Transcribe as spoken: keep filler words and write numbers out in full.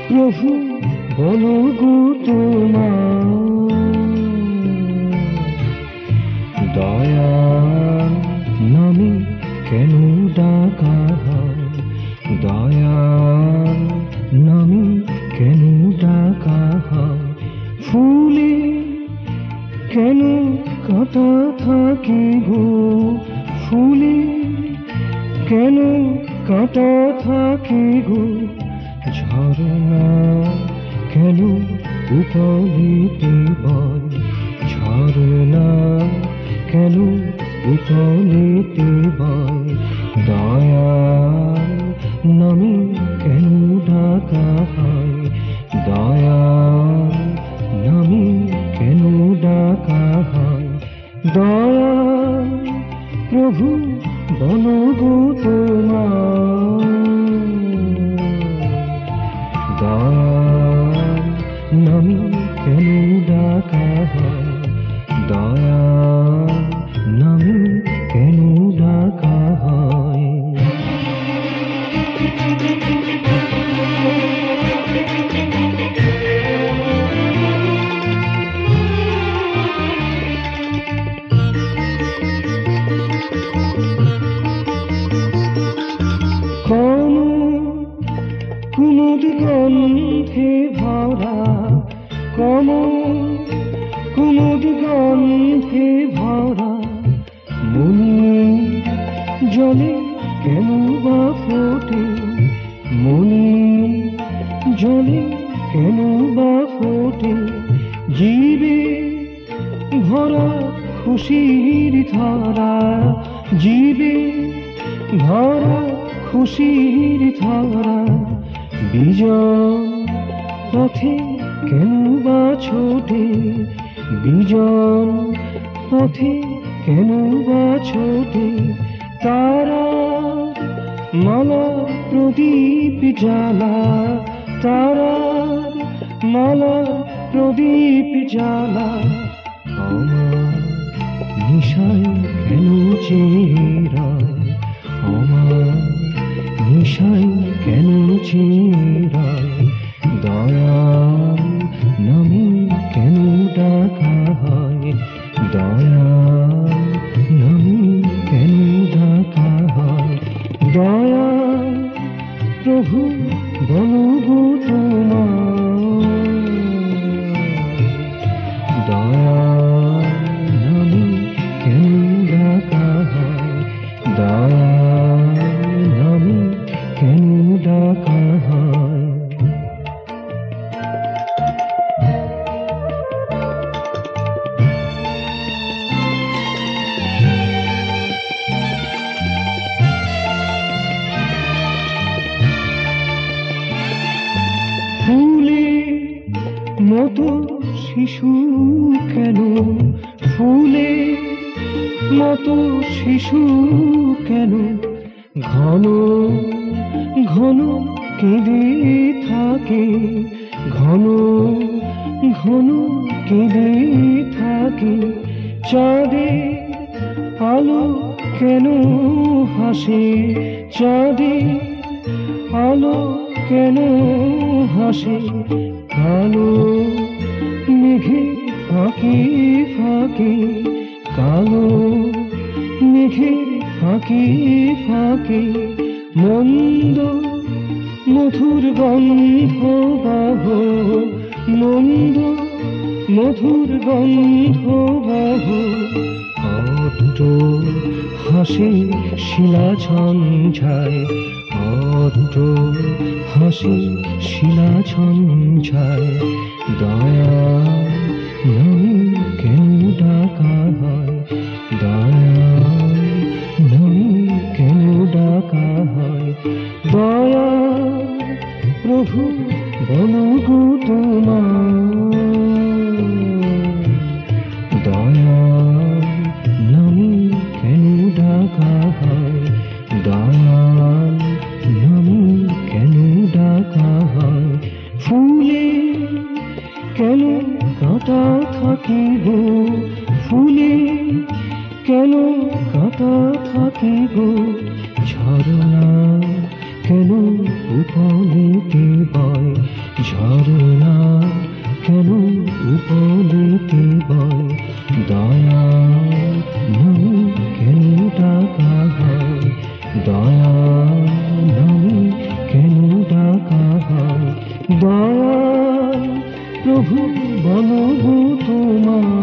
প্রভু বলো গো তোমার দয়াল নামে কেন ডাকা হয়, দয়াল নামে কেন ডাকা হয়। ফুলে কেন কাঁটা থাকে গো, ফুলে কেন কাঁটা থাকে গো, ঝরনা কেন উপলিতে বয়, ঝরনা কেন উপলিতে বয়। দয়াল নামে কেন ডাকা হয়, দয়াল নামে কেন ডাকা হয়। দয়াল প্রভু বলো গো তোমার দয়াল নামে কেন ডাকা হয়, দয়াল নামে কেন ডাকা হয়। কুমুদ গন্ধে ভরা, কম কুমুদ গন্ধে ভরা, মনি জলে কেন বা ফোটে, মনি জলে কেন বা ফোটে। জীবে ভরা খুশির ধারা, জীবে ভরা খুশির ধারা, বিজন পথে কেন বা ছোটে, বিজন পথে কেন বা ছোটে। তারা মালা প্রদীপ জ্বালা, তারা মালা প্রদীপ জ্বালা, আমার নিশায় কেন চেরায়, আমার নিশায় কেন চেরায়। দয়াল নামে কেন ডাকা হয়, দয়াল নামে কেন ডাকা হয়। দয়াল প্রভু বলো গো তোমার দয়াল নামে কেন ডাকা হয়, দয়াল নামে কেন ডাকা হয়। ফুলে মতো শিশু কেন, ফুলে মতো শিশু কেন, ঘন ঘন কেঁদে থাকে, ঘন ঘন কেঁদে থাকে। চাঁদের আলো কেন হাসে, চাঁদের আলো কেন হাসে। কালো মেঘে ফাঁকে ফাঁকে, কালো মেঘে ফাঁকে ফাঁকে, মন্দ মধুর গন্ধ বাহ, মন্দ মধুর গন্ধ বাহ। অট্ট হাসে শিলা ঝঞ্ঝায়, অট্ট হাসে শিলা ঝঞ্ঝায়। দয়াল নামে কেন ডাকা হয়, দয়াল নামে কেন ডাকা হয়। দয়াল প্রভু বলো গো তোমার দয়াল নামে কেন ডাকা হয়, দয়াল নামে কেন ডাকা হয়। ফুলে কেন কাঁটা থাকে গো, ফুলে কেন কাঁটা থাকে গো, ঝরনা কেন উপলে উপলেতে বয়, ঝরনা কেন উপলেতে বয়, দয়াল নামে কেন ডাকা হয়, দয়াল নামে কেন ডাকা হয়, দয়াল প্রভু বলো গো তোমার